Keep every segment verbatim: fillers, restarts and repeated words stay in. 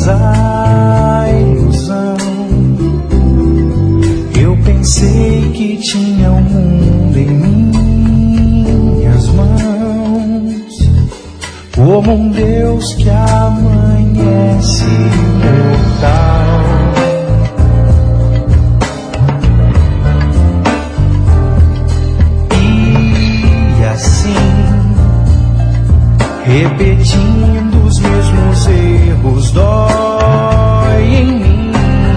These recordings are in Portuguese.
estrelas a ilusão. Eu pensei que tinha o mundo em minhas mãos, como um Deus que amanhece imortal. E assim, repetindo os mesmos erros, dói em mim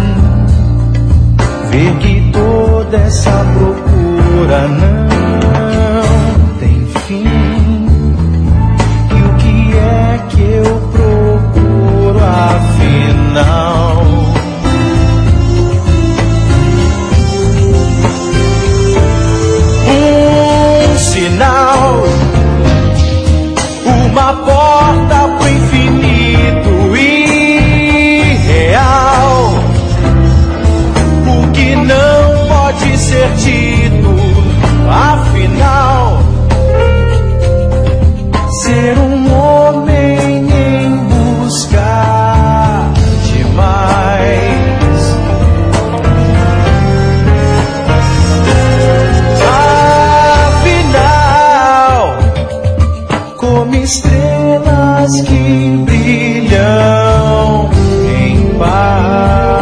ver que toda essa procura não tem fim. E o que é que eu procuro afinal? Um sinal, uma porta pro infinito irreal. O que não pode ser dito, afinal, ser um homem em busca de mais. Afinal, como estrelas que brilham em paz.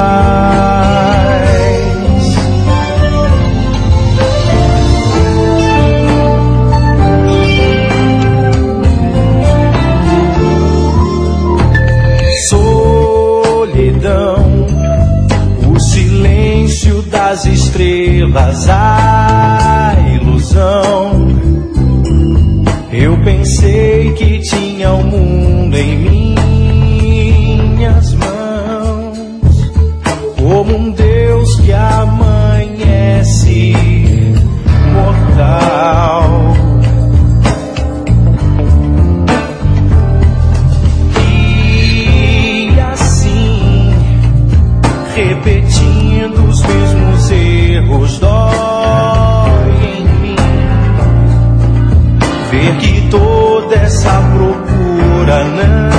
Solidão, o silêncio das estrelas, a ilusão. Eu pensei que tinha o mundo em minhas mãos, como um Deus que amanhece mortal. E assim, repetindo os mesmos erros, dói em mim ver que toda essa procura não